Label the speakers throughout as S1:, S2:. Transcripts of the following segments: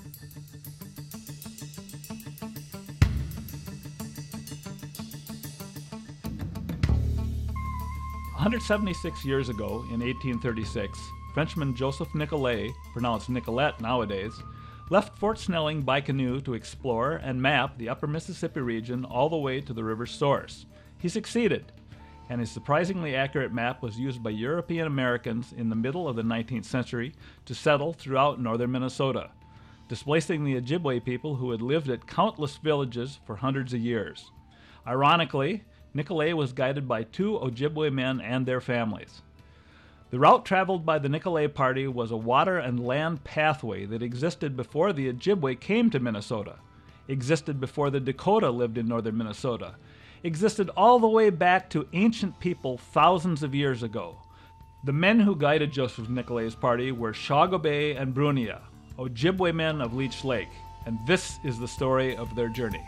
S1: 176 years ago, in 1836, Frenchman Joseph Nicolet, pronounced Nicolette nowadays, left Fort Snelling by canoe to explore and map the upper Mississippi region all the way to the river's source. He succeeded, and his surprisingly accurate map was used by European Americans in the middle of the 19th century to settle throughout northern Minnesota, displacing the Ojibwe people who had lived at countless villages for hundreds of years. Ironically, Nicolet was guided by 2 Ojibwe men and their families. The route traveled by the Nicolet party was a water and land pathway that existed before the Ojibwe came to Minnesota, existed before the Dakota lived in northern Minnesota, existed all the way back to ancient people thousands of years ago. The men who guided Joseph Nicolet's party were Shagobay and Brunia, Ojibwe men of Leech Lake, and this is the story of their journey.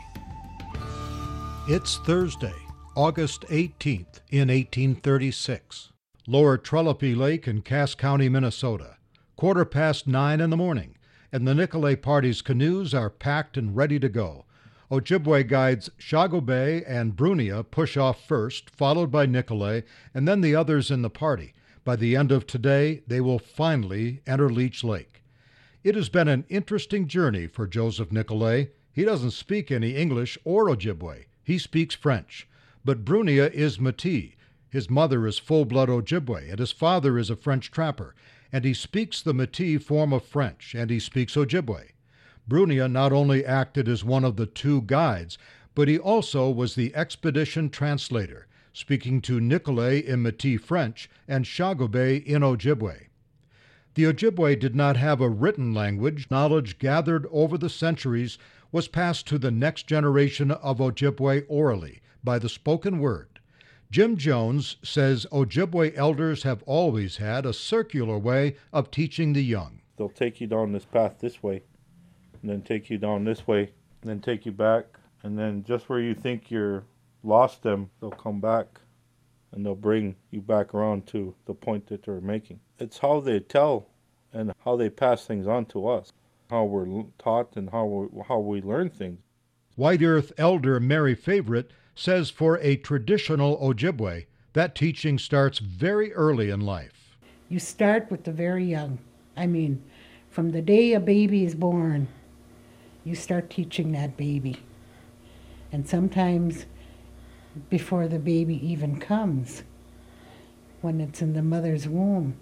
S2: It's Thursday, August 18th in 1836. Lower Trellepi Lake in Cass County, Minnesota. 9:15 in the morning, and the Nicolet party's canoes are packed and ready to go. Ojibwe guides Shagobay and Brunia push off first, followed by Nicolet, and then the others in the party. By the end of today, they will finally enter Leech Lake. It has been an interesting journey for Joseph Nicolet. He doesn't speak any English or Ojibwe. He speaks French. But Brunia is Métis. His mother is full-blood Ojibwe, and his father is a French trapper, and he speaks the Métis form of French, and he speaks Ojibwe. Brunia not only acted as one of the 2 guides, but he also was the expedition translator, speaking to Nicolet in Métis French and Shagobay in Ojibwe. The Ojibwe did not have a written language. Knowledge gathered over the centuries was passed to the next generation of Ojibwe orally, by the spoken word. Jim Jones says Ojibwe elders have always had a circular way of teaching the young.
S3: They'll take you down this path this way, and then take you down this way, and then take you back, and then just where you think you're lost them, they'll come back, and they'll bring you back around to the point that they're making. It's how they tell and how they pass things on to us, how we're taught and how we learn things.
S2: White Earth elder Mary Favorite says for a traditional Ojibwe, that teaching starts very early in life.
S4: You start with the very young. I mean, from the day a baby is born, you start teaching that baby. And sometimes before the baby even comes, when it's in the mother's womb,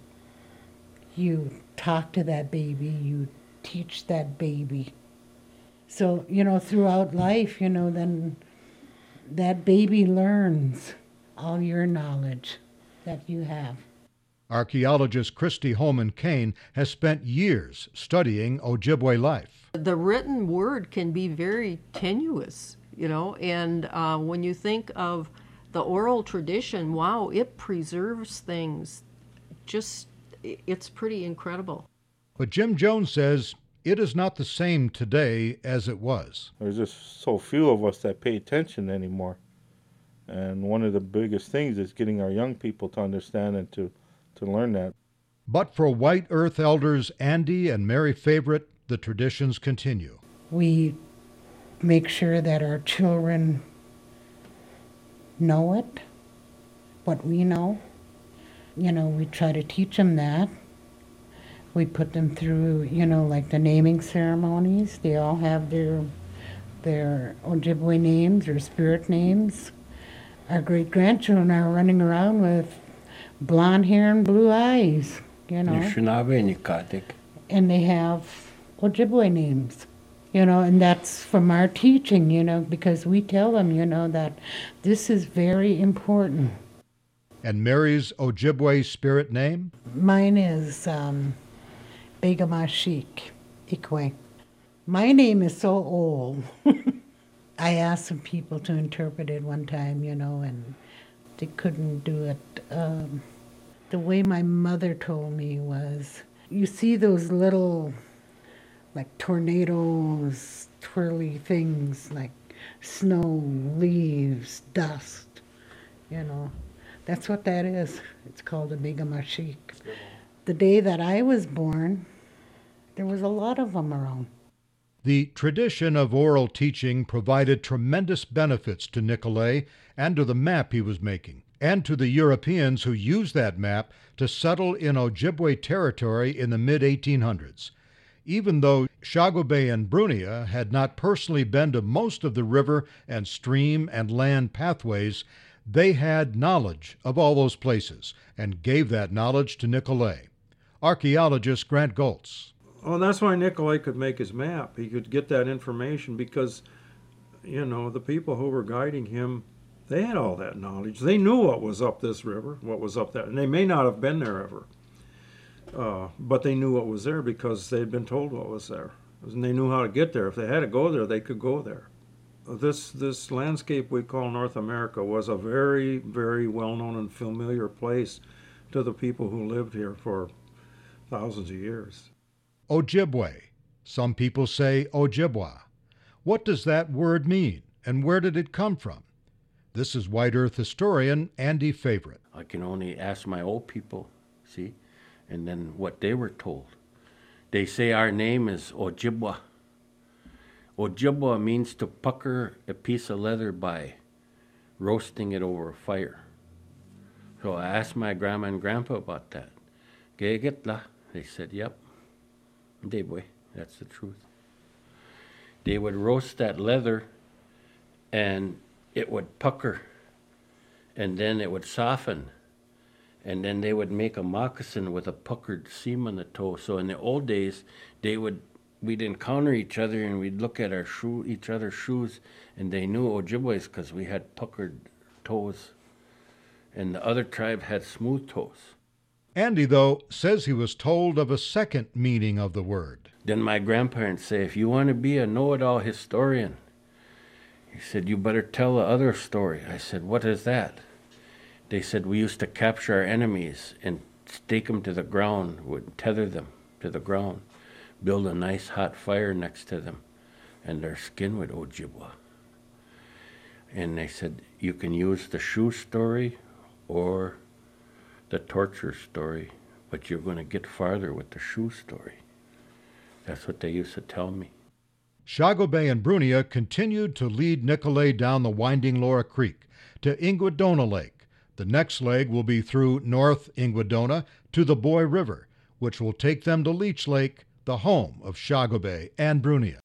S4: you talk to that baby, you teach that baby. So, throughout life, then that baby learns all your knowledge that you have.
S2: Archaeologist Christy Holman Kane has spent years studying Ojibwe life.
S5: The written word can be very tenuous, and when you think of the oral tradition, wow, it preserves things. It's pretty incredible.
S2: But Jim Jones says it is not the same today as it was.
S3: There's just so few of us that pay attention anymore. And one of the biggest things is getting our young people to understand and to learn that.
S2: But for White Earth elders Andy and Mary Favorite, the traditions continue.
S4: We make sure that our children know it, what we know. We try to teach them that. We put them through, like the naming ceremonies. They all have their Ojibwe names or spirit names. Our great-grandchildren are running around with blonde hair and blue eyes, And they have Ojibwe names, and that's from our teaching, because we tell them, that this is very important.
S2: And Mary's Ojibwe spirit name?
S4: Mine is Begamashik Ikwe. My name is so old. I asked some people to interpret it one time, and they couldn't do it. The way my mother told me was, you see those little, like tornadoes, twirly things, like snow, leaves, dust, That's what that is. It's called a Begamashik. The day that I was born, there was a lot of them around.
S2: The tradition of oral teaching provided tremendous benefits to Nicolet and to the map he was making, and to the Europeans who used that map to settle in Ojibwe territory in the mid-1800s. Even though Chateaubay and Brunia had not personally been to most of the river and stream and land pathways, they had knowledge of all those places and gave that knowledge to Nicolet. Archaeologist Grant Goltz.
S6: Well, that's why Nicolet could make his map. He could get that information because, the people who were guiding him, they had all that knowledge. They knew what was up this river, what was up that, and they may not have been there ever. But they knew what was there because they'd been told what was there. And they knew how to get there. If they had to go there, they could go there. This landscape we call North America was a very, very well-known and familiar place to the people who lived here for thousands of years.
S2: Ojibwe. Some people say Ojibwa. What does that word mean, and where did it come from? This is White Earth historian Andy Favorite.
S7: I can only ask my old people, see, and then what they were told. They say our name is Ojibwa. Ojibwa means to pucker a piece of leather by roasting it over a fire. So I asked my grandma and grandpa about that. Gegitla. They said, yep. Boy, that's the truth. They would roast that leather and it would pucker and then it would soften. And then they would make a moccasin with a puckered seam on the toe. So in the old days, we'd encounter each other and we'd look at each other's shoes, and they knew Ojibways because we had puckered toes, and the other tribe had smooth toes.
S2: Andy, though, says he was told of a second meaning of the word.
S7: Then my grandparents say, if you want to be a know-it-all historian, he said, you better tell the other story. I said, what is that? They said, we used to capture our enemies and stake them to the ground, would tether them to the ground, build a nice hot fire next to them, and their skin would Ojibwa. And they said, you can use the shoe story or the torture story, but you're going to get farther with the shoe story. That's what they used to tell me.
S2: Chateaubay and Brunia continued to lead Nicolet down the winding Laura Creek to Ingwadona Lake. The next leg will be through North Ingwadona to the Boy River, which will take them to Leech Lake, the home of Chateaubay and Brunia.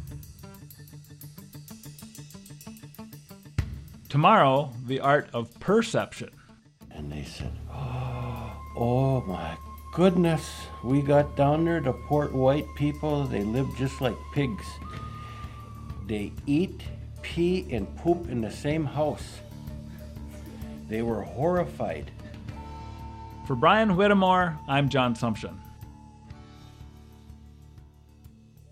S1: Tomorrow, the art of perception.
S7: And they said, oh my goodness, we got down there to Port White people. They live just like pigs. They eat, pee, and poop in the same house. They were horrified.
S1: For Brian Whittemore, I'm John Sumption.